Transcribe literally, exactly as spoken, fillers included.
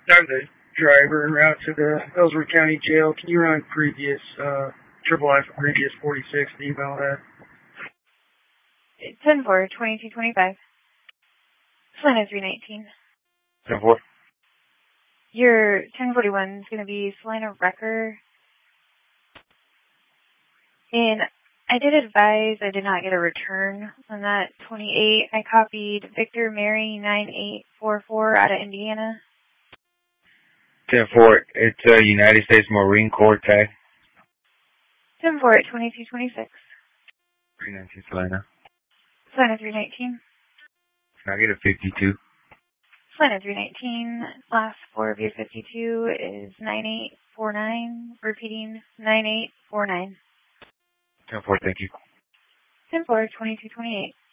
I'm the driver en route to the Ellsworth County Jail. Can you run previous, uh, triple I for previous forty-six email that? ten four, twenty-two twenty-five. Salina three nineteen. ten four. Your ten forty-one is going to be Salina Wrecker. And I did advise I did not get a return on that twenty-eight. I copied Victor Mary nine eight four four out of Indiana. ten four, it's a United States Marine Corps tag. ten four at twenty-two twenty-six. three nineteen Salina. Salina three nineteen. Can I get a fifty-two? Salina three nineteen. Last four of your fifty-two is nine eight four nine. Repeating nine eight four nine. ten four, thank you. ten four, twenty-two twenty-eight.